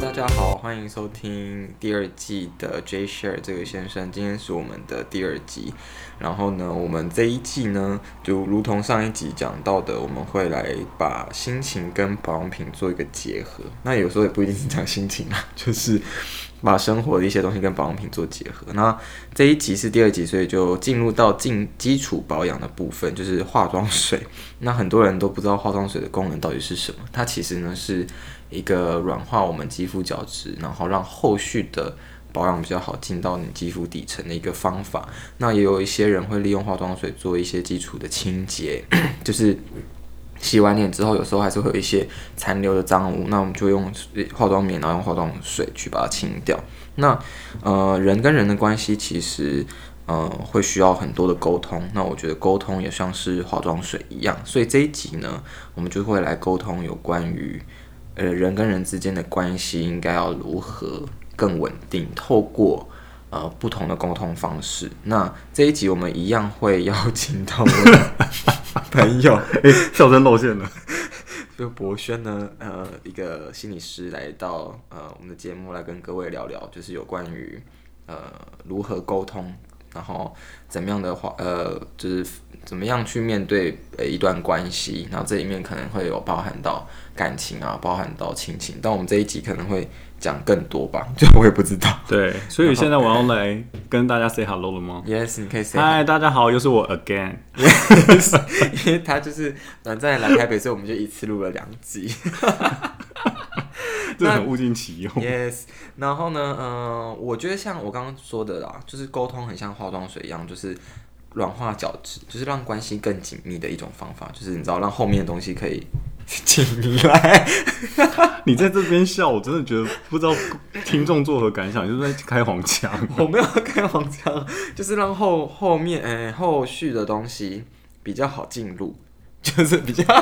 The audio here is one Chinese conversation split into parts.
大家好，欢迎收听第二季的 J Share 这个先生。今天是我们的第二集，然后呢，我们这一季呢，就如同上一集讲到的，我们会来把心情跟保养品做一个结合。那有时候也不一定是讲心情啦，就是把生活的一些东西跟保养品做结合。那这一集是第二集，所以就进入到基础保养的部分，就是化妆水。那很多人都不知道化妆水的功能到底是什么，它其实呢是一个软化我们肌肤角质，然后让后续的保养比较好进到你肌肤底层的一个方法。那也有一些人会利用化妆水做一些基础的清洁，就是洗完脸之后，有时候还是会有一些残留的脏污，那我们就用化妆棉，然后用化妆水去把它清掉。那人跟人的关系其实会需要很多的沟通，那我觉得沟通也像是化妆水一样，所以这一集呢，我们就会来沟通有关于人跟人之间的关系应该要如何更稳定，透过不同的沟通方式。那这一集我们一样会邀请到我的朋友， 笑声露馅了。 就博轩呢，一个心理师来到我们的节目来跟各位聊聊，就是有关于如何沟通，然后怎么样的就是怎么样去面对一段关系，然后这里面可能会有包含到感情啊，包含到亲情，但我们这一集可能会讲更多吧，就我也不知道。 对，所以现在我要来跟大家 say hello 了吗 ？Yes， 你可以 say。 嗨，大家好，又是我 again。 Yes， 因为他就是短暂来台北，所以我们就一次录了2集。 这很物尽其用。 Yes， 然后呢，我觉得像我刚刚说的啦，就是沟通很像化妆水一样，就是软化角质，就是让关系更紧密的一种方法，就是你知道让后面的东西可以紧密来。 你在这边笑，我真的觉得不知道听众作何感想，就是在开黄腔。 我没有开黄腔，就是让后面后续的东西比较好进入，就是比较。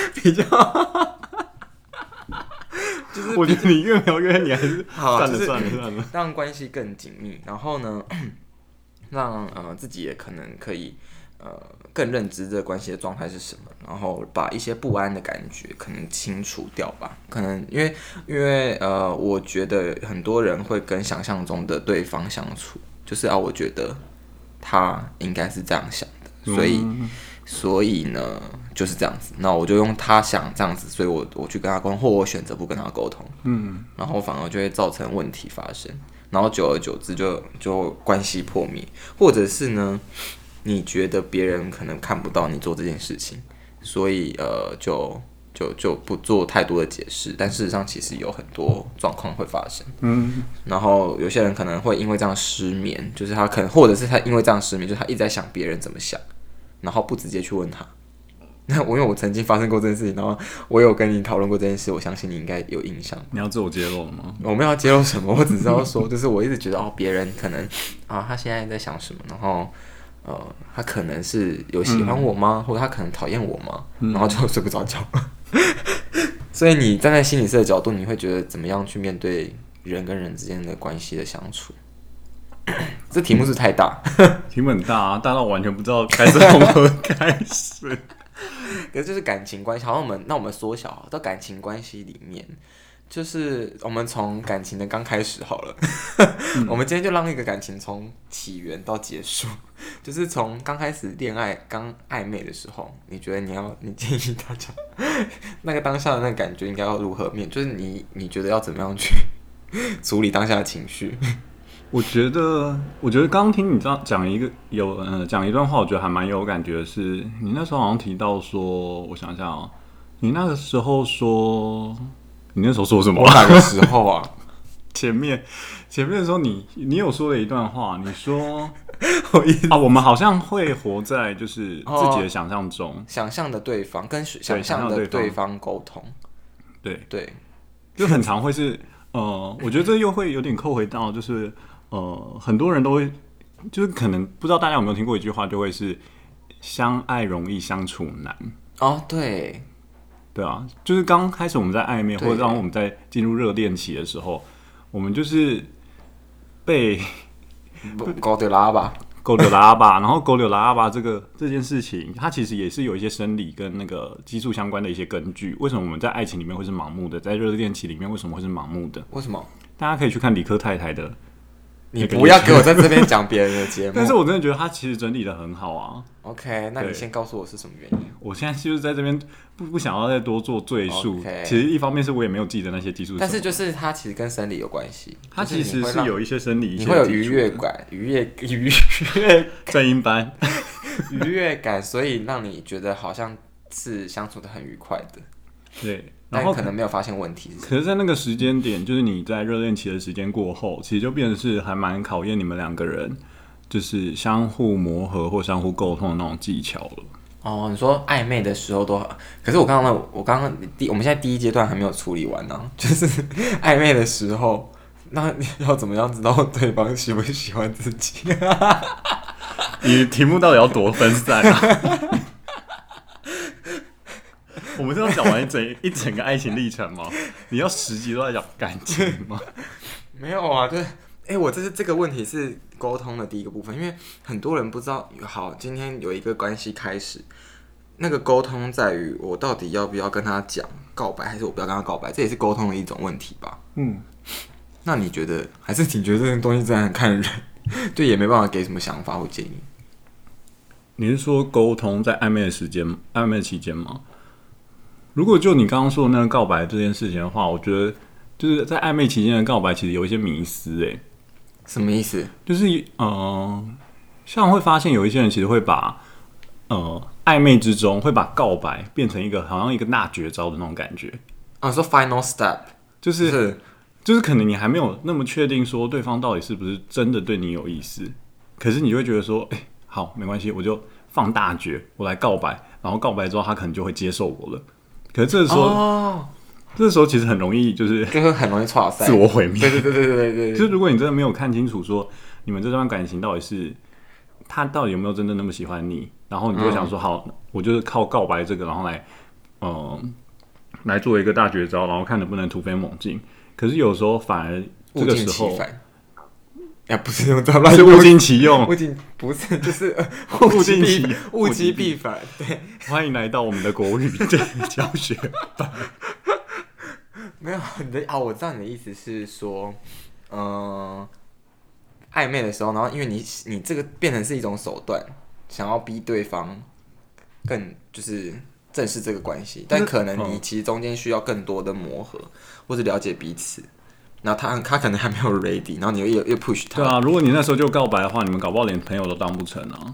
就是我觉得你越描越黑，你还是好， 算了， 让关系更紧密，然后呢，让自己也可能可以更认知这个关系的状态是什么，然后把一些不安的感觉可能清除掉吧。可能因为我觉得很多人会跟想象中的对方相处，就是我觉得他应该是这样想的，所以呢就是这样子，那我就用他想这样子，所以我去跟他沟通，或我选择不跟他沟通，然后反而就会造成问题发生，然后久而久之就关系破灭，或者是呢，你觉得别人可能看不到你做这件事情，所以就不做太多的解释，但事实上其实有很多状况会发生，然后有些人可能会因为这样失眠，就是他可能，或者是他因为这样失眠，就是他一直在想别人怎么想，然后不直接去问他。那因为我曾经发生过这件事情，然后我有跟你讨论过这件事，我相信你应该有印象。 你要自我揭露了吗？ 我没有要揭露什么，我只知道说，就是我一直觉得别人可能他现在在想什么，然后他可能是有喜欢我吗？或者他可能讨厌我吗？然后就睡不着觉。所以你站在心理师的角度，你会觉得怎么样去面对人跟人之间的关系的相处？这题目是太大， 题目很大啊，大到完全不知道该从何开始。 可是就是感情关系，好像我们缩小到感情关系里面，就是我们从感情的刚开始好了。我们今天就让一个感情从起源到结束，就是从刚开始恋爱刚暧昧的时候，你觉得你建议大家那个当下的那个感觉应该要如何面，就是你觉得要怎么样去处理当下的情绪？ 我觉得刚刚听你这样讲讲一段话，我觉得还蛮有感觉的是，你那时候好像提到说，我想一下哦，你那时候说什么？ 我哪个时候啊？ 前面的时候你有说了一段话，你说我们好像会活在就是自己的想象中， 想象的对方跟想象的对方沟通，对， 就很常会是我觉得这又会有点扣回到就是很多人都会就是可能不知道大家有没有听过一句话，就会是相爱容易相处难。对啊，就是刚开始我们在暧昧，或者当我们在进入热恋期的时候，我们就是被搞得拉吧， 狗柳拉巴，然后狗柳拉巴这件事情，它其实也是有一些生理跟那个激素相关的一些根据。为什么我们在爱情里面会是盲目的，在热恋期里面为什么会是盲目的？ 为什么？ 大家可以去看理科太太的。 你不要给我在这边讲别人的节目。 但是我真的觉得他其实整理的很好啊。 OK， 那你先告诉我是什么原因？ 我现在就是在这边不想要再多做赘述。 Okay， 其实一方面是我也没有记得那些激素， 但是就是它其实跟生理有关系。 它其实是有一些生理， 你会有愉悦感，愉悦正音班愉悦感，所以让你觉得好像是相处的很愉快的。 对。 然后可能没有发现问题。 可是，在那个时间点，就是你在热恋期的时间过后，其实就变成是还蛮考验你们两个人，就是相互磨合或相互沟通的那种技巧了。 哦，你说暧昧的时候都好，可是我刚刚我们现在第一阶段还没有处理完呢、就是暧昧的时候，那你要怎么样知道对方喜不喜欢自己？ 你题目到底要多分散啊？我们是要讲完一整个爱情历程吗？你要10集都在讲感情吗？ 没有啊，就是我这个问题是沟通的第一个部分，因为很多人不知道。好，今天有一个关系开始，那个沟通在于我到底要不要跟他讲告白，还是我不要跟他告白，这也是沟通的一种问题吧。那你觉得，还是你觉得这个东西真的很看人，对，也没办法给什么想法或建议。 你是说沟通在暧昧的期间吗？如果就你刚刚说的那个告白这件事情的话，我觉得就是在暧昧期间的告白其实有一些迷思。 什么意思？ 就是像会发现有一些人其实会把暧昧之中会把告白变成好像一个大绝招的那种感觉。 说 final step， 就是可能你还没有那么确定说对方到底是不是真的对你有意思，可是你就会觉得说，好，没关系，我就放大绝，我来告白，然后告白之后他可能就会接受我了。可是这时候其实很容易就是很容易挫赛， 自我毁灭。 对。 就是如果你真的没有看清楚说你们这段感情到底是他到底有没有真的那么喜欢你，然后你就会想说，好，我就是靠告白这个，然后来做一个大绝招，然后看能不能突飞猛进。可是有时候反而这个时候， 不是用这乱， 是物尽其用， 不是就是物极必反。对， 欢迎来到我们的国语教学班。 没有我知道你的意思是说，暧昧的时候，然后因为你这个变成是一种手段，想要逼对方更就是正视这个关系，但可能你其实中间需要更多的磨合或者了解彼此。然后他可能还没有 ready， 然后你又 push 他。 对啊，如果你那时候就告白的话，你们搞不好连朋友都当不成啊。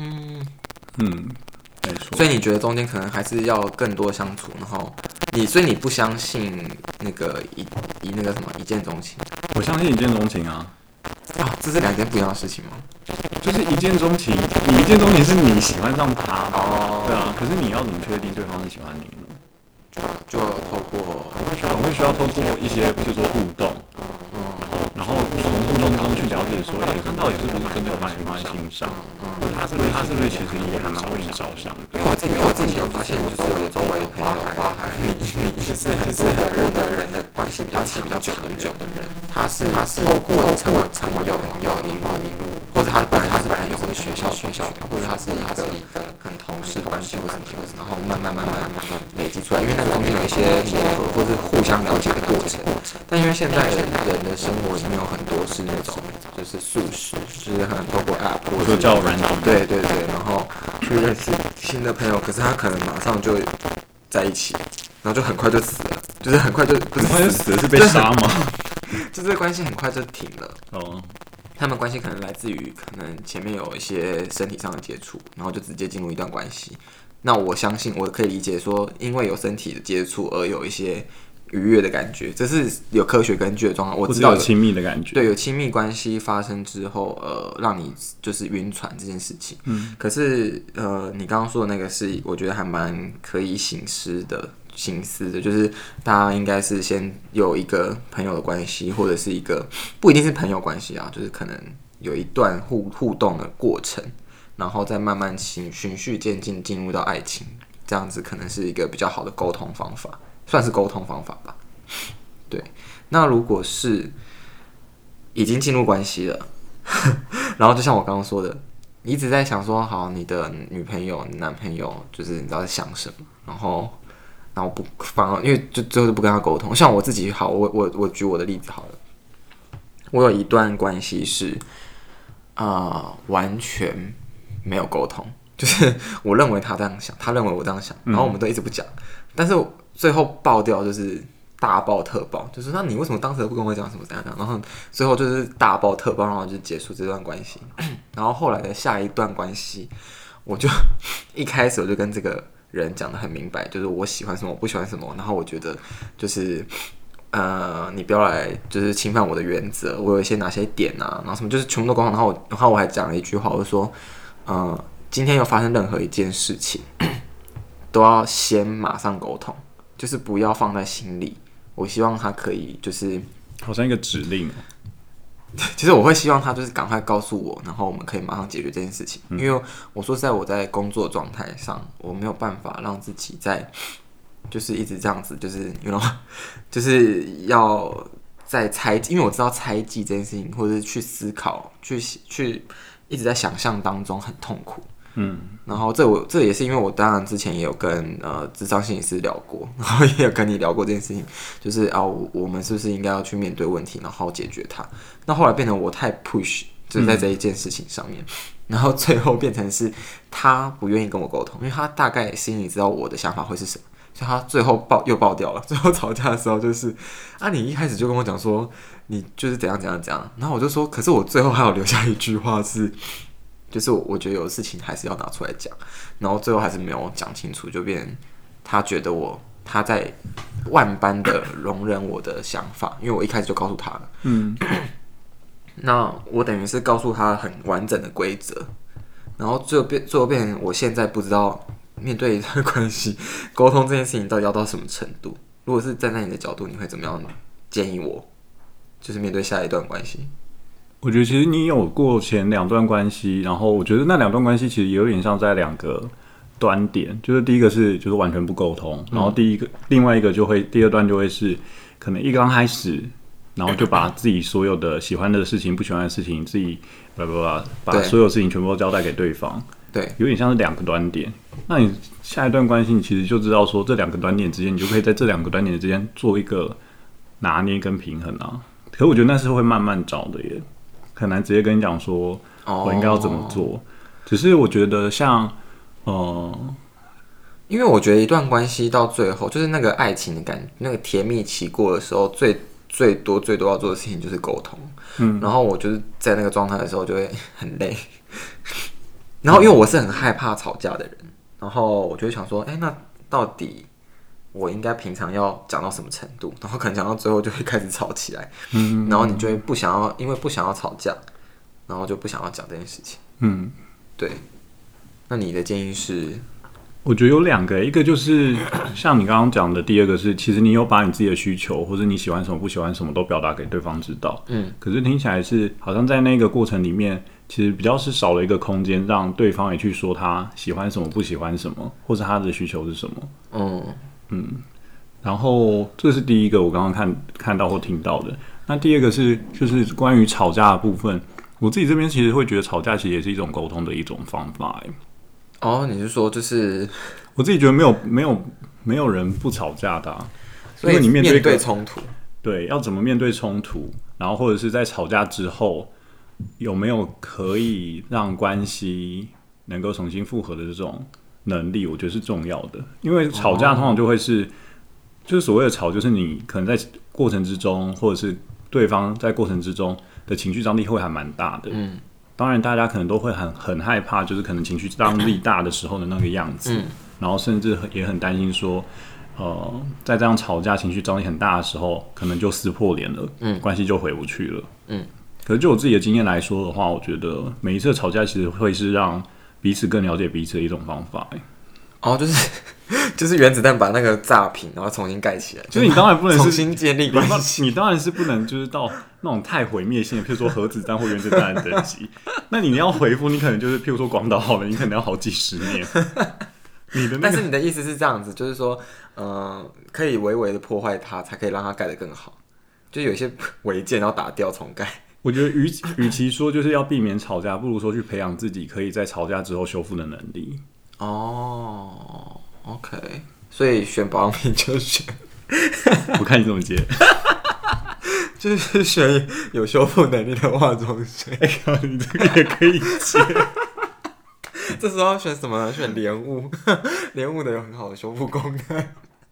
没错。 所以你觉得中间可能还是要更多相处，然后所以你不相信那个那个什么一见钟情？ 我相信一见钟情啊。 这是2件不一样的事情吗？ 就是一见钟情，你一见钟情是你喜欢上他，对啊。可是你要怎么确定对方是喜欢你呢？ 就透过我会需要透过一些，比如说互动，然后从互动中去了解说，他到底是不是真的有把你放在心上，他是不是其实也还蛮为你着想的。 因为我自己有发现，就是我的周围的朋友，包含你就是很人的关系比较久的人，他是透过成为朋友一路，或者他本来是朋友，或者学校，或者他是一个很同事关系或什么，然后慢慢累积出来，因为那中间有一些磨合或是互相了解的过程。但因为现在人的生活里面有很多是那种就是速食，就是可能透过 app 或者交友软体， 对，然后去认识新的朋友，可是他可能马上就在一起，然后就很快就死了，就是很快就不是很快就死了，是被杀吗？ 就这个关系很快就停了。他们关系可能来自于可能前面有一些身体上的接触，然后就直接进入一段关系。那我相信我可以理解说，因为有身体的接触而有一些愉悦的感觉，这是有科学根据的状况。我知道有亲密的感觉， 对，有亲密关系发生之后，让你就是晕船这件事情。可是你刚刚说的那个是，我觉得还蛮可以省思的，就是大家应该是先有一个朋友的关系，或者是一个不一定是朋友关系啊，就是可能有一段互动的过程，然后再慢慢循序渐进进入到爱情，这样子可能是一个比较好的沟通方法，算是沟通方法吧。对，那如果是已经进入关系了，然后就像我刚刚说的， 你一直在想说，好，你的女朋友、你男朋友，就是你知道在想什么，然后不反而因为就最后就不跟他沟通。像我自己好，我举我的例子好了，我有一段关系是完全没有沟通，就是我认为他这样想，他认为我这样想，然后我们都一直不讲，但是最后爆掉就是大爆特爆，就是那你为什么当时不跟我讲什么怎样，然后最后就是大爆特爆，然后就结束这段关系。然后后来的下一段关系，我就一开始我就跟这个人讲得很明白，就是我喜欢什么，我不喜欢什么，然后我觉得就是你不要来就是侵犯我的原则，我有一些哪些点啊，然后什么就是全部都沟通，然后我还讲了一句话，我就说今天要发生任何一件事情，都要先马上沟通，就是不要放在心里。我希望他可以就是好像一个指令。 其实我会希望他就是赶快告诉我，然后我们可以马上解决这件事情。因为我说实在，我在工作状态上，我没有办法让自己在就是一直这样子，就是就是要在猜，因为我知道猜忌这件事情，或者是去思考，去一直在想象当中很痛苦。然后这也是因为我当然之前也有跟諮商心理师聊过，然后也有跟你聊过这件事情，就是我们是不是应该要去面对问题，然后解决它？那后来变成我太 push， 就是在这一件事情上面，然后最后变成是他不愿意跟我沟通，因为他大概心里知道我的想法会是什么，所以他最后又爆掉了。最后吵架的时候就是你一开始就跟我讲说你就是怎样怎样怎样，然后我就说，可是我最后还有留下一句话是。就是我觉得有的事情还是要拿出来讲，然后最后还是没有讲清楚，就变他觉得他在万般的容忍我的想法，因为我一开始就告诉他了。那我等于是告诉他很完整的规则，然后最后变成我现在不知道面对这个关系沟通这件事情到底要到什么程度。如果是站在你的角度，你会怎么样建议我？就是面对下一段关系。 我觉得其实你有过前2段关系，然后我觉得那2段关系其实也有点像在2个端点，就是第一个是就是完全不沟通，然后另外一个第2段就会是可能一刚开始，然后就把自己所有的喜欢的事情、不喜欢的事情，自己把所有事情全部都交代给对方， 对， 有点像是2个端点。那你下一段关系，你其实就知道说这2个端点之间，你就可以在这2个端点之间做一个拿捏跟平衡啊。可是我觉得那是会慢慢找的耶。很难直接跟你讲说我应该要怎么做，只是我觉得像因为我觉得一段关系到最后，就是那个爱情的感觉，那个甜蜜期过的时候，最多要做的事情就是沟通。然后我就是在那个状态的时候就会很累，然后因为我是很害怕吵架的人，然后我就会想说，那到底我应该平常要讲到什么程度，然后可能讲到最后就会开始吵起来，然后你就会因为不想要吵架，然后就不想要讲这件事情。对。那你的建议是？ 我觉得有2个，一个就是像你刚刚讲的，第2个是其实你有把你自己的需求或者你喜欢什么不喜欢什么都表达给对方知道，可是听起来是好像在那个过程里面，其实比较是少了一个空间，让对方也去说他喜欢什么不喜欢什么，或者他的需求是什么。然后这是第一个我刚刚看到或听到的。那第2个是就是关于吵架的部分，我自己这边其实会觉得吵架其实也是一种沟通的一种方法。 你是说就是我自己觉得没有人不吵架的所以因为你面对冲突， 对，要怎么面对冲突，然后或者是在吵架之后有没有可以让关系能够重新复合的这种能力，我觉得是重要的。因为吵架通常就会是就是所谓的吵，就是你可能在过程之中，或者是对方在过程之中的情绪张力会还蛮大的。当然大家可能都会很害怕，就是可能情绪张力大的时候的那个样子，然后甚至也很担心说，在这样吵架情绪张力很大的时候，可能就撕破脸了，关系就回不去了。可是就我自己的经验来说的话，我觉得每一次吵架其实会是让彼此更了解彼此的一种方法。 就是原子弹把那个炸平，然后重新盖起来。 就是你当然不能是重新建立关系， 你当然是不能就是到那种太毁灭性的，譬如说核子弹或原子弹的等级。那你要回复，你可能就是譬如说广岛好了，你可能要好几十年。但是你的意思是这样子，就是说，可以微微的破坏它，才可以让它盖得更好。就有一些违建要打掉重盖。 我觉得与其说就是要避免吵架，不如说去培养自己可以在吵架之后修复的能力。 哦，OK，所以选保养品就选， 我看你怎么接。 就是选有修复能力的化妆水。 哎呀，你这个也可以接。 这时候要选什么呢？选莲雾，莲雾的有很好的修复功能。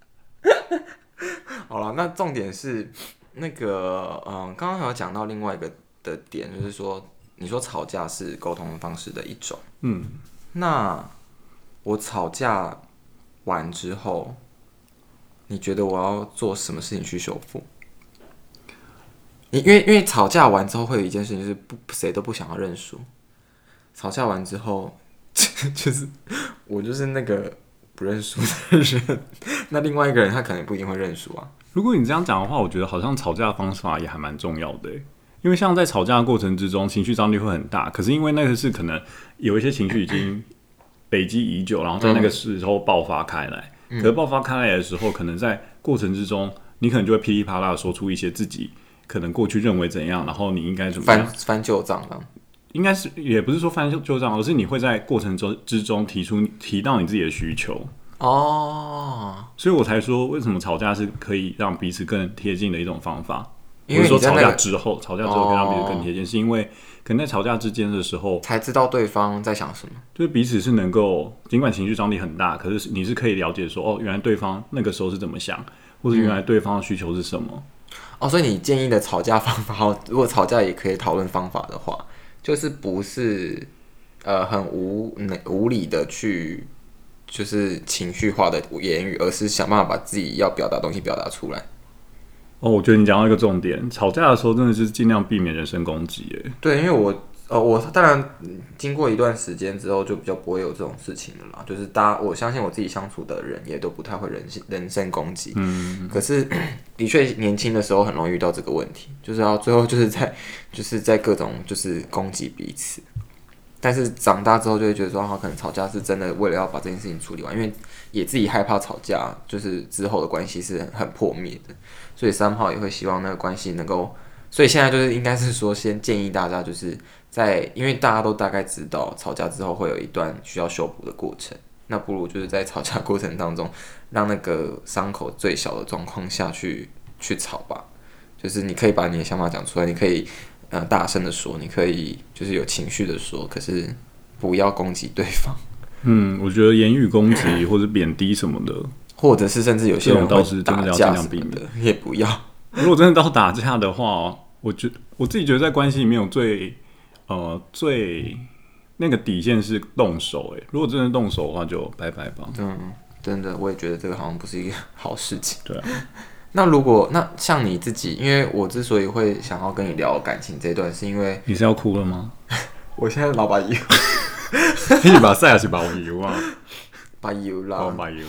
好了，那重点是那个，刚刚有讲到另外一个的点，就是说，你说吵架是沟通方式的一种，那我吵架完之后，你觉得我要做什么事情去修复？因为吵架完之后会有一件事情，就是谁都不想要认输。吵架完之后，就是我就是那个不认输的人，那另外一个人他可能不一定会认输啊。 如果你这样讲的话，我觉得好像吵架的方法也还蛮重要的，因为像在吵架的过程之中，情绪张力会很大，可是因为那个是可能有一些情绪已经累积已久，然后在那个时候爆发开来。可是爆发开来的时候，可能在过程之中，你可能就会噼里啪啦的说出一些自己可能过去认为怎样，然后你应该怎么样翻旧账啊。 应该是也不是说翻旧账，而是你会在过程之中提到你自己的需求。所以我才说为什么吵架是可以让彼此更贴近的一种方法。 因为说吵架之后可以让彼此更贴近，是因为可能在吵架之间的时候才知道对方在想什么， 就是彼此是能够尽管情绪张力很大，可是你是可以了解说原来对方那个时候是怎么想，或者原来对方的需求是什么。 所以你建议的吵架方法，如果吵架也可以讨论方法的话，就是不是很无理的去就是情绪化的言语，而是想办法把自己要表达的东西表达出来。 我觉得你讲到一个重点，吵架的时候真的是尽量避免人身攻击。 对，因为我当然经过一段时间之后，就比较不会有这种事情了啦。就是我相信我自己相处的人也都不太会人身攻击。可是的确年轻的时候很容易遇到这个问题，就是最后就是在各种就是攻击彼此。但是长大之后就会觉得说，可能吵架是真的为了要把这件事情处理完，因为也自己害怕吵架，就是之后的关系是很破灭的，所以三号也会希望那个关系能够，所以现在就是应该是说，先建议大家就是因为大家都大概知道吵架之后会有一段需要修补的过程，那不如就是在吵架过程当中，让那个伤口最小的状况下去吵吧，就是你可以把你的想法讲出来，你可以大声的说，你可以就是有情绪的说，可是不要攻击对方。 我觉得言语攻击或者贬低什么的， 或者是甚至有些人倒是真的要尽量避免的，也不要。 如果真的到打架的话，我自己觉得在关系里面有最那个底线是动手。如果真的动手的话，就拜拜吧。 真的，我也觉得这个好像不是一个好事情。 对啊。 那像你自己，因为我之所以会想要跟你聊感情这一段，是因为你是要哭了吗？ 我现在老把油， 你把晒还是把油啊？ 把油啦， 把油。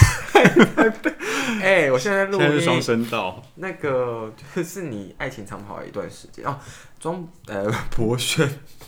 我现在录音， 现在是双声道。 那个就是你爱情长跑的一段时间博轩，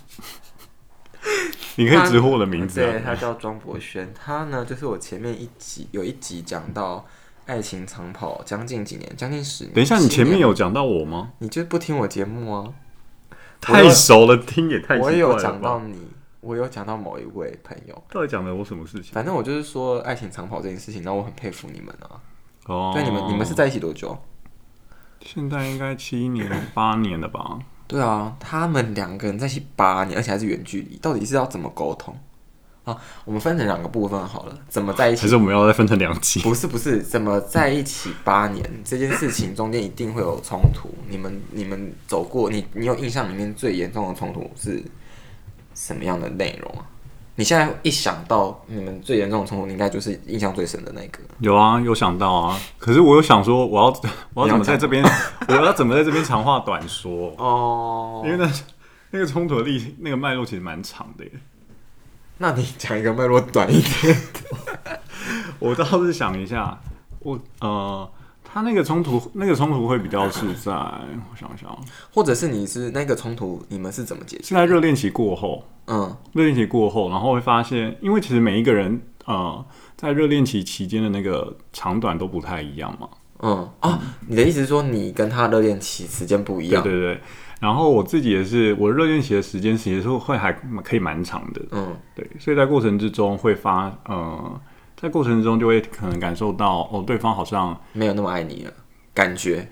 你可以直呼我的名字。 对，他叫庄博轩，他呢就是我前面有一集讲到。爱情长跑将近几年，将近10年。 等一下，你前面有讲到我吗？ 你就不听我节目啊？ 太熟了，听也太奇怪了吧。 我有讲到你，我有讲到某一位朋友。 到底讲了我什么事情？ 反正我就是说爱情长跑这件事情，然后我很佩服你们啊。 对， 你们是在一起多久？ 现在应该7年、8年了吧？ 对啊，他们2个人在一起8年，而且还是远距离，到底是要怎么沟通？我们分成2个部分好了，怎么在一起？ 还是我们要再分成2集？ 不是，怎么在一起8年这件事情中间一定会有冲突。你们走过，你有印象里面最严重的冲突是什么样的内容啊？你现在一想到你们最严重的冲突，你应该就是印象最深的那个。 有啊，有想到啊。可是我有想说，我要怎么在这边，我要怎么在这边长话短说？因为那个冲突的那个脉络其实蛮长的耶。 那你讲一个脉络短一点。 我倒是想一下，他那个冲突会比较是在我想想， 或者是那个冲突你们是怎么解决？ 是在热恋期过后。热恋期过后，然后会发现，因为其实每一个人在热恋期期间的那个长短都不太一样嘛。 你的意思是说你跟他热恋期时间不一样？ 对。 然后我自己也是，我热恋期的时间其实会还可以蛮长的，对，所以在过程之中在过程之中就会可能感受到对方好像没有那么爱你了，感觉，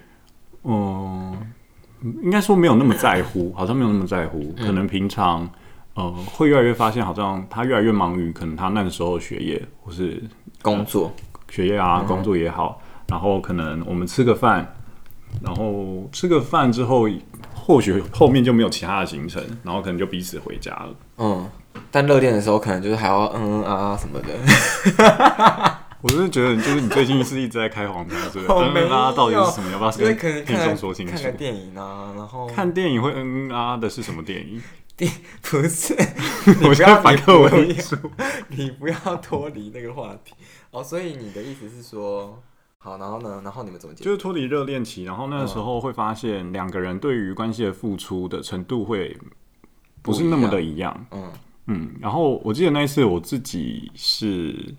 应该说没有那么在乎，好像没有那么在乎，可能平常会越来越发现，好像他越来越忙于可能他那个时候的学业或是工作， 学业啊，工作也好，然后可能我们吃个饭，然后吃个饭之后，或许后面就没有其他的行程，然后可能就彼此回家了。 但热恋的时候可能就是还要什么的。 我真的觉得，就是你最近是一直在开黄腔，是不是？到底是什么？要不要跟听众说清楚？ 看个电影啊，然后看电影会的是什么电影？ 不是， 我现在反客为主， 你不要脱离那个话题所以你的意思是说，好，然后呢？然后你们怎么解决？ 就是脱离热恋期，然后那个时候会发现两个人对于关系的付出的程度会不是那么的一样。然后我记得那一次我自己是，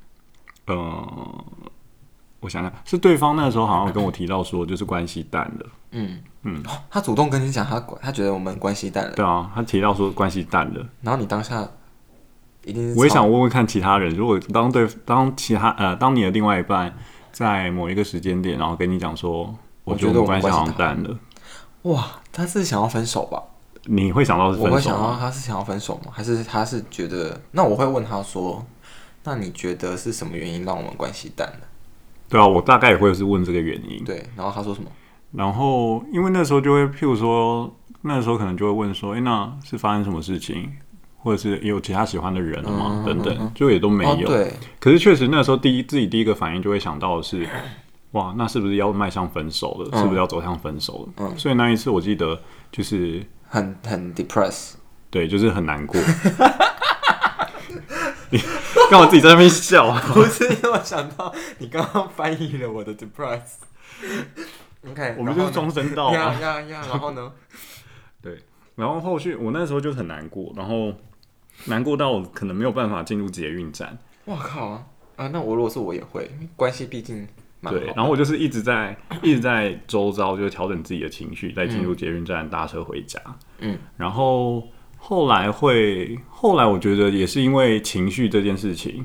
我想想，是对方那个时候好像跟我提到说，就是关系淡了。 他主动跟你讲，他觉得我们关系淡了。 对啊，他提到说关系淡了， 然后你当下一定是我也想问问看其他人，如果当你的另外一半在某一个时间点，然后跟你讲说，我觉得我们关系好像淡了， 哇，他是想要分手吧？ 你会想到是分手吗？ 我会想到他是想要分手吗？还是他是觉得？那我会问他说，那你觉得是什么原因让我们关系淡了？ 对啊，我大概也会是问这个原因。 对，然后他说什么？ 然后因为那时候就会，譬如说，那时候可能就会问说，那是发生什么事情，或者是有其他喜欢的人了吗？等等，就也都没有。 对。 可是确实那时候自己第一个反应就会想到的是，哇，那是不是要迈向分手了？是不是要走向分手了？所以那一次我记得就是很 depressed， 对，就是很难过。你干嘛自己在那边笑啊？ 不是，因为我想到你刚刚翻译了我的 depressed。OK， 我们就是装声道啊。 然后呢？ 对，然后后续我那时候就很难过，然后难过到我可能没有办法进入捷运站。 哇靠那我如果是我也会，关系毕竟蛮好的。 对，然后我就是一直在周遭就是调整自己的情绪，再进入捷运站搭车回家。然后后来我觉得也是因为情绪这件事情，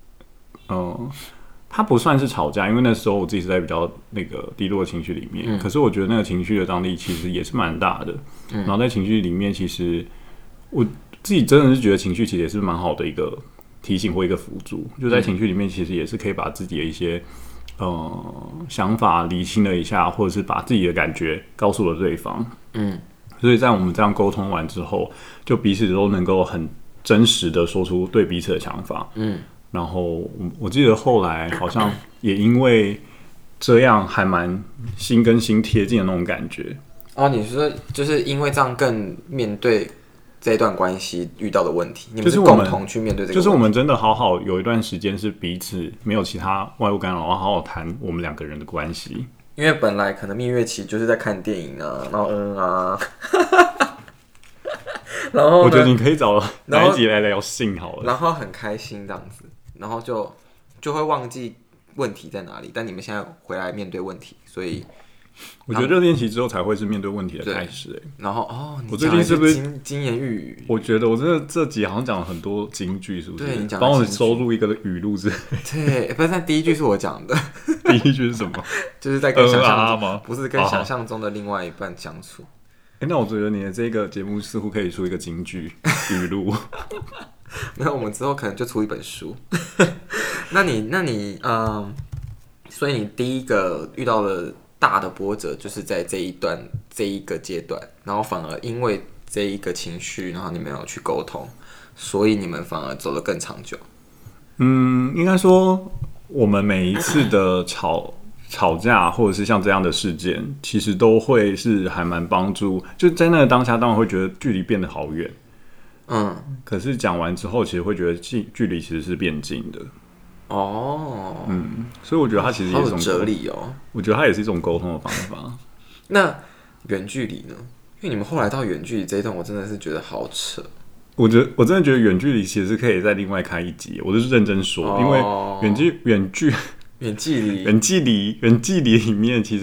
它不算是吵架，因为那时候我自己是在比较那个低落的情绪里面。可是我觉得那个情绪的张力其实也是蛮大的。然后在情绪里面，其实我自己真的是觉得情绪其实也是蛮好的一个提醒或一个辅助。就在情绪里面，其实也是可以把自己的一些想法理清了一下，或者是把自己的感觉告诉了对方。所以在我们这样沟通完之后，就彼此都能够很真实的说出对彼此的想法。然后我记得后来好像也因为这样，还蛮心跟心贴近的那种感觉。你说就是因为这样更面对这段关系遇到的问题，你们是共同去面对这个问题。就是我们真的好好有一段时间是彼此没有其他外物干扰，然后好好谈我们两个人的关系。 因为本来可能蜜月期就是在看电影啊，然后然后我觉得你可以找哪一集来聊性好了， 然后很开心这样子，然后就会忘记问题在哪里。但你们现在回来面对问题，所以我觉得热恋期之后才会是面对问题的开始。 然后我最近是不是金言玉语？ 我觉得我真的这集好像讲了很多金句，是不是？ 对，你讲帮我收录一个语录之类。 对，不是，但第一句是我讲的。 第一句是什么？ 就是在跟想象中不是跟想象中的另外一半相处。 那我觉得你的这个节目似乎可以出一个金句语录。 没有，我们之后可能就出一本书。那你所以你第一个遇到的大的波折就是在这一个阶段，然后反而因为这一个情绪，然后你们有去沟通，所以你们反而走得更长久。 应该说我们每一次的吵架或者是像这样的事件，其实都会是还蛮帮助，就在那个当下当然会觉得距离变得好远，可是讲完之后其实会觉得距离其实是变近的。所以我觉得它其实也是一种哲理哦。 我觉得它也是一种沟通的方法。 那远距离呢？因为你们后来到远距离这一段，我真的是觉得好扯。 我真的觉得远距离其实可以再另外开一集，我就是认真说，因为远距离里面其实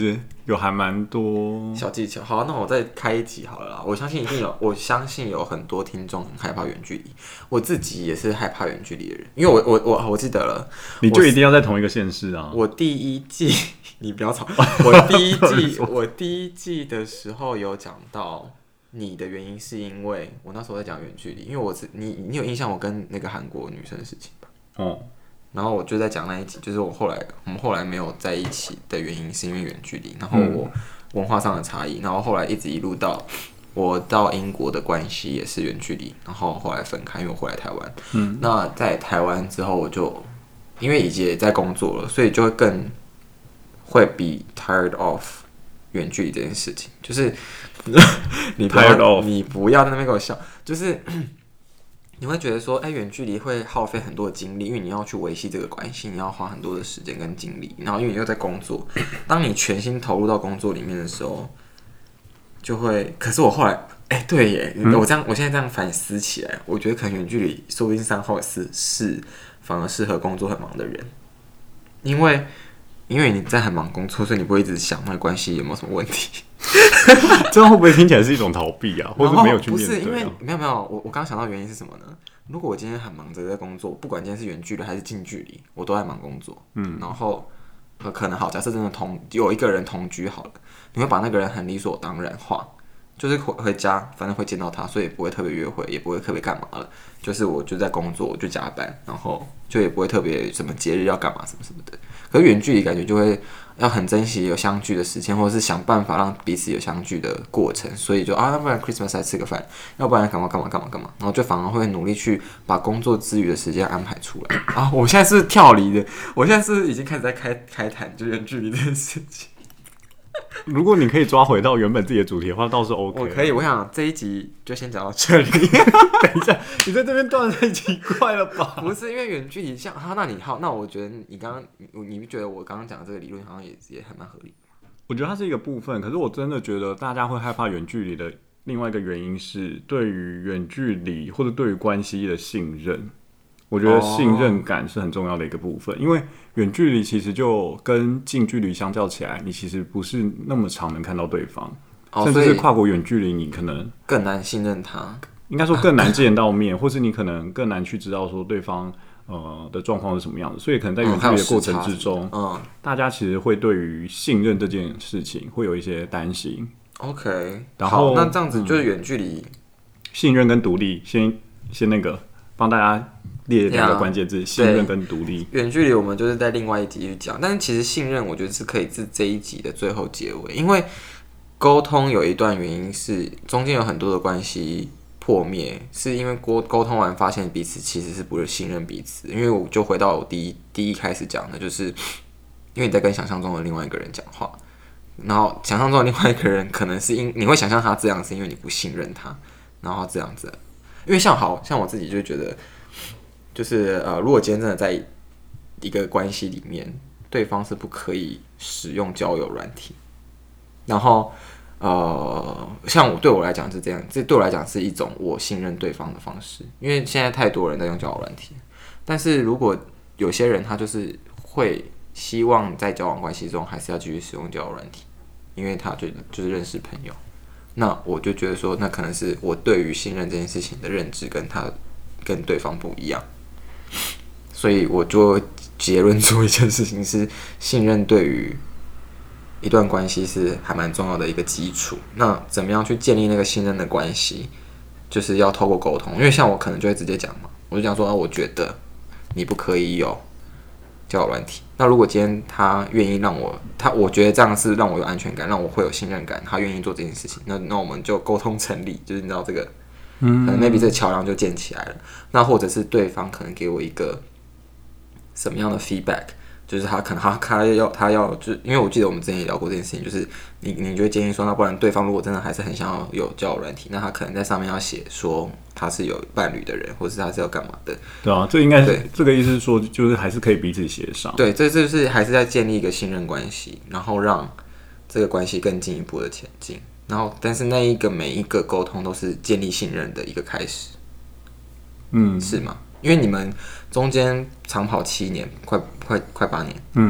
有还蛮多小技巧。好，那我再开一集好了啦。我相信一定有，我相信有很多听众很害怕远距离，我自己也是害怕远距离的人，因为我记得了， 你就一定要在同一个县市啊。 我第一季你不要吵，我第一季的时候有讲到。你的原因是因为我那时候在讲远距离，因为你有印象我跟那个韩国女生的事情吧？哦，然后我就在讲那一集，就是我们后来没有在一起的原因是因为远距离，然后我文化上的差异，然后后来一路到我到英国的关系也是远距离，然后后来分开，因为我回来台湾。那在台湾之后，我就因为已经在工作了，所以就会更会 be tired of 远距离这件事情，就是你不要在那边给我笑，就是你会觉得说，远距离会耗费很多的精力，因为你要去维系这个关系，你要花很多的时间跟精力，然后因为你又在工作，当你全心投入到工作里面的时候，就会。可是我后来，对耶，我现在这样反思起来，我觉得可能远距离说不定3号是反而适合工作很忙的人，因为你在很忙工作，所以你不会一直想那个关系有没有什么问题。 这样会不会听起来是一种逃避啊，或者没有去面对？ 不是，因为没有，我刚刚想到原因是什么呢？如果我今天很忙着在工作，不管今天是远距离还是近距离，我都在忙工作。然后可能好，假设真的有一个人同居好了，你会把那个人很理所当然化，就是回家反正会见到他，所以也不会特别约会，也不会特别干嘛了。就是我就在工作，我就加班，然后就也不会特别什么节日要干嘛什么什么的。可是远距离感觉就会要很珍惜有相聚的时间，或者是想办法让彼此有相聚的过程，所以就要不然 Christmas 来吃个饭，要不然干嘛，然后就反而会努力去把工作之余的时间安排出来啊！我现在是跳离的，我现在是已经开始在开谈就远距离这件事情。 如果你可以抓回到原本自己的主题的话，倒是 OK。 我可以，我想这一集就先讲到这里。 等一下，你在这边断太奇怪了吧？ 不是因为远距离像那我觉得你觉得我刚刚讲的这个理论好像也很蛮合理。 我觉得它是一个部分，可是我真的觉得大家会害怕远距离的另外一个原因是对于远距离或者对于关系的信任。我觉得信任感是很重要的一个部分，因为远距离其实就跟近距离相较起来，你其实不是那么常能看到对方，甚至是跨国远距离，你可能更难信任他， 应该说更难见到面，或是你可能更难去知道说对方的状况是什么样子，所以可能在远距离的过程之中，大家其实会对于信任这件事情会有一些担心。 OK， 然后那这样子就是远距离、 信任跟独立，先那个帮大家列2个关键字：信任跟独立。 远距离我们就是在另外一集去讲，但是其实信任我觉得是可以是这一集的最后结尾，因为沟通有一段原因是中间有很多的关系破灭，是因为沟通完发现彼此其实是不是信任彼此。因为我就回到我第一开始讲的，就是因为你在跟想象中的另外一个人讲话，然后想象中的另外一个人可能是你会想象他这样，是因为你不信任他，然后这样子。因为像我自己就觉得。就是如果今天真的在一个关系里面，对方是不可以使用交友软体，然后像对我来讲是这样，这对我来讲是一种我信任对方的方式，因为现在太多人在用交友软体，但是如果有些人他就是会希望在交往关系中还是要继续使用交友软体，因为他就是认识朋友，那我就觉得说，那可能是我对于信任这件事情的认知跟对方不一样。所以我就结论出一件事情是，信任对于一段关系是还蛮重要的一个基础。那怎么样去建立那个信任的关系，就是要透过沟通。因为像我可能就会直接讲嘛，我就讲说，我觉得你不可以有交友软体。那如果今天他愿意让我觉得这样是让我有安全感，让我会有信任感，他愿意做这件事情，那我们就沟通成立，就是你知道这个。可能 maybe 这个桥梁就建起来了，那或者是对方可能给我一个什么样的 feedback， 就是他可能他要就因为我记得我们之前也聊过这件事情，就是你就会建议说，那不然对方如果真的还是很想要有交友软体，那他可能在上面要写说他是有伴侣的人，或是他是要干嘛的。 对啊，这应该是这个意思是说，就是还是可以彼此协商。 对，这就是还是在建立一个信任关系，然后让这个关系更进一步的前进。然后，但是每一个沟通都是建立信任的一个开始，是吗？因为你们中间长跑7年，快8年，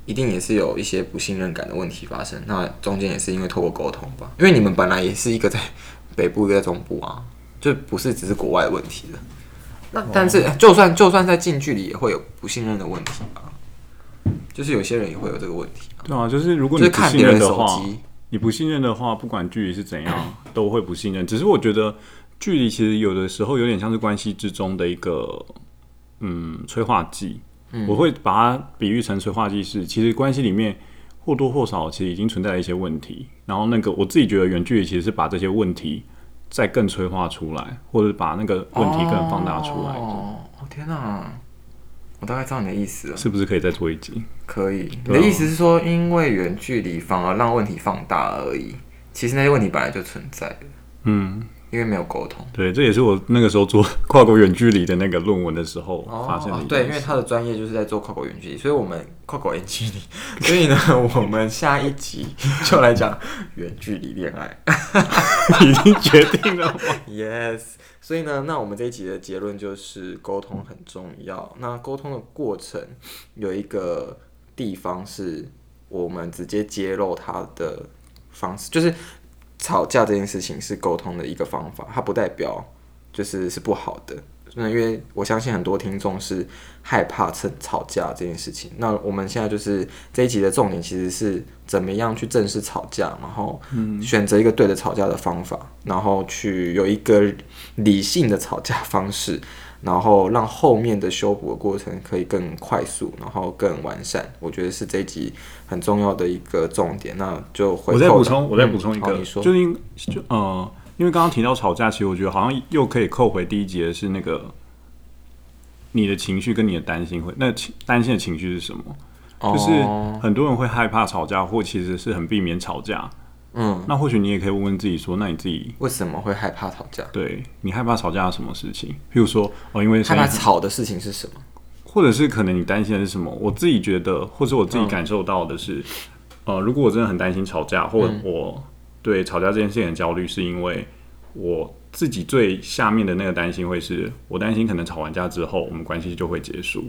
一定也是有一些不信任感的问题发生。那中间也是因为透过沟通吧，因为你们本来也是一个在北部，一个在中部啊，就不是只是国外的问题了。那但是就算在近距离也会有不信任的问题吧，就是有些人也会有这个问题。 对啊，就是如果你不信任的话，你不信任的话，不管距离是怎样，都会不信任。只是我觉得距离其实有的时候有点像是关系之中的一个催化剂。我会把它比喻成催化剂是，其实关系里面或多或少其实已经存在了一些问题，然后那个我自己觉得远距离其实是把这些问题再更催化出来，或者把那个问题更放大出来。 天哪！我大概知道你的意思了， 是不是可以再做一集？ 可以。你的意思是说，因为远距离反而让问题放大而已，其实那些问题本来就存在的。因为没有沟通。 对，这也是我那个时候做跨国远距离的那个论文的时候发生的一件事。 对，因为他的专业就是在做跨国远距离，所以我们跨国远距离，所以呢，我们下一集就来讲远距离恋爱。 已经决定了吗 ？Yes。所以呢，那我们这一集的结论就是沟通很重要。那沟通的过程有一个地方是我们直接揭露他的方式，就是吵架这件事情是沟通的一个方法，它不代表就是不好的。因为我相信很多听众是害怕吵架这件事情。那我们现在就是这一集的重点，其实是怎么样去正视吵架，然后选择一个对的吵架的方法，然后去有一个理性的吵架方式，然后让后面的修补的过程可以更快速，然后更完善。我觉得是这一集很重要的一个重点。那就回扣我再补充一个，就是因为刚刚提到吵架，其实我觉得好像又可以扣回第一集的是那个你的情绪跟你的担心那担心的情绪是什么？就是很多人会害怕吵架，或其实是很避免吵架。那或许你也可以问问自己说，那你自己为什么会害怕吵架？ 对，你害怕吵架什么事情？譬如说，因为害怕吵的事情是什么？ 或者是可能你担心的是什么？我自己觉得，或者我自己感受到的是，如果我真的很担心吵架，或者我对吵架这件事情很焦虑，是因为我自己最下面的那个担心会是我担心可能吵完架之后我们关系就会结束。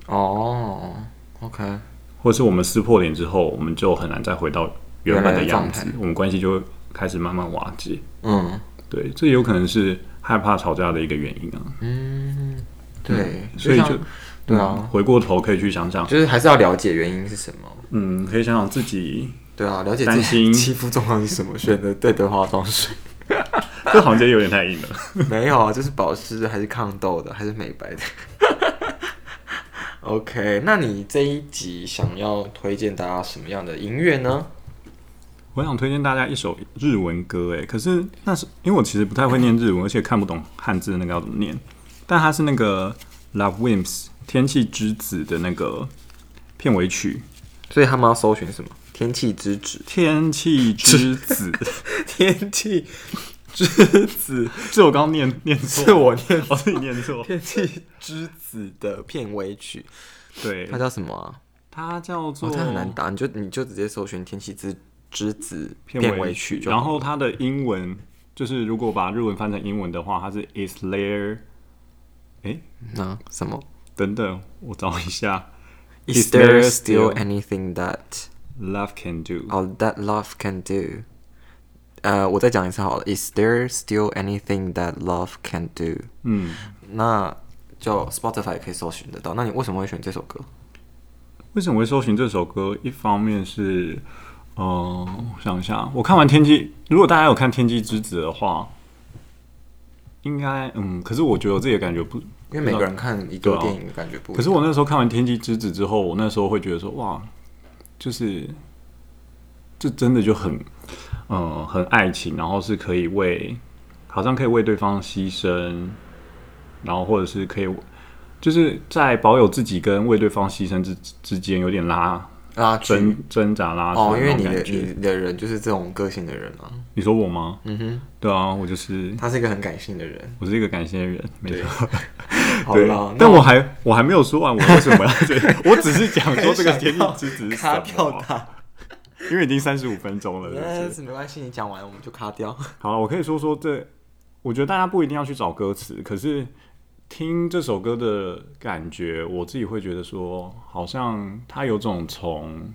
OK。 或是我们撕破脸之后，我们就很难再回到原本的样子，我们关系就会开始慢慢瓦解。对，这有可能是害怕吵架的一个原因啊。 对， 所以就对啊， 回过头可以去想想， 就是还是要了解原因是什么。 可以想想自己。 对啊，了解自己肌肤状况是什么，选择对的化妆水。 这好像有点太硬了。 没有啊，就是保湿还是抗痘的，还是美白的。OK， 那你这一集想要推荐大家什么样的音乐呢？ 我想推荐大家一首日文歌，可是那是因为我其实不太会念日文，而且看不懂汉字那个要怎么念，但它是那个 Love Wimps 天气之子的那个片尾曲。 所以他们要搜寻什么？天气之子， 天气之子， 天气之子， 是我刚刚念错， 是我念错， 是你念错。 天气之子的片尾曲， 对， 它叫什么啊？ 它叫做， 它很难打，你就直接搜寻天气之子片尾曲就好。 然后它的英文就是如果把日文翻成英文的话，它是 Is there？ 那什么？ 等等，我找一下。 Is there still anything that love can do? That love can do. 我再讲一次好了。Is there still anything that love can do? 那就 Spotify 也可以搜寻得到。那你为什么会选这首歌？ 为什么会搜寻这首歌？一方面是，我想一下，我看完天气，如果大家有看《天气之子》的话，应该可是我觉得我自己的感觉不。 因为每个人看一个电影的感觉不一样。 可是我那时候看完《天气之子》之后，我那时候会觉得说，哇，就是这真的就很爱情，然后是可以好像可以为对方牺牲，然后或者是可以就是在保有自己跟为对方牺牲之间有点挣扎拉扯。 因为你的人就是这种个性的人啊。 你说我吗？对啊，我就是他是一个很感性的人， 我是一个感性的人，没错。 对啦， 但我还没有说完我为什么要这样，我只是讲说这个天气之子是什么。 卡掉它， 因为已经35分钟了。 没关系，你讲完我们就卡掉。 好了，我可以说这，我觉得大家不一定要去找歌词，可是听这首歌的感觉，我自己会觉得说，好像他有种从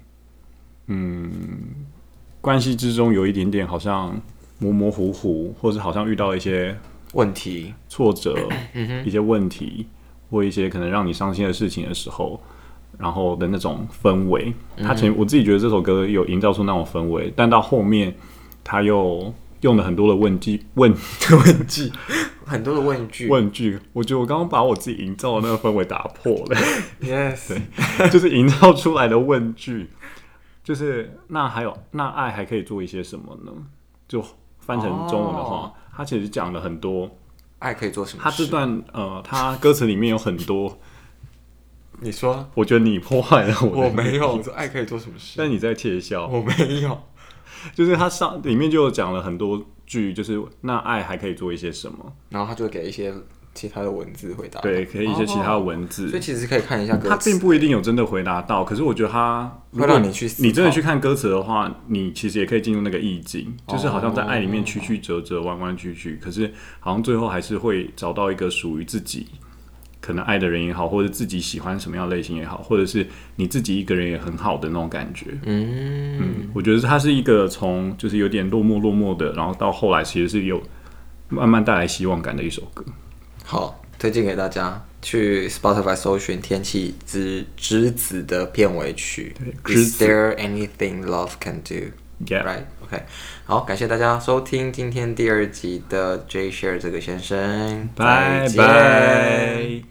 关系之中有一点点好像模模糊糊，或者好像遇到一些问题、 挫折、一些问题，或一些可能让你伤心的事情的时候，然后的那种氛围。我自己觉得这首歌有营造出那种氛围，但到后面他又用了很多的问句， 很多的问句， 我觉得我刚刚把我自己营造的那个氛围打破了。 Yes， 对，就是营造出来的问句，就是那爱还可以做一些什么呢？就翻成中文的话，他其实讲了很多爱可以做什么事。 他这段他歌词里面有很多。 你说， 我觉得你破坏了我没有。我说爱可以做什么事？ 但你在窃笑。 我没有。 就是他里面就讲了很多句，就是那爱还可以做一些什么， 然后他就给一些其他的文字回答。 对，可以一些其他的文字。 所以其实可以看一下歌词。 他并不一定有真的回答到，可是我觉得他会让你去思考。 你真的去看歌词的话，你其实也可以进入那个意境，就是好像在爱里面曲曲折折、弯弯曲曲，可是好像最后还是会找到一个属于自己。可能爱的人也好，或者自己喜欢什么样的类型也好，或者是你自己一个人也很好的那种感觉。我觉得它是一个从就是有点落寞的，然后到后来其实是有慢慢带来希望感的一首歌。 好，推荐给大家，去 Spotify 搜寻《天气之子》的片尾曲。Is there anything love can do? Yeah. Right. OK. 好，感谢大家收听今天第2集的 J Share 这个先生。 拜拜。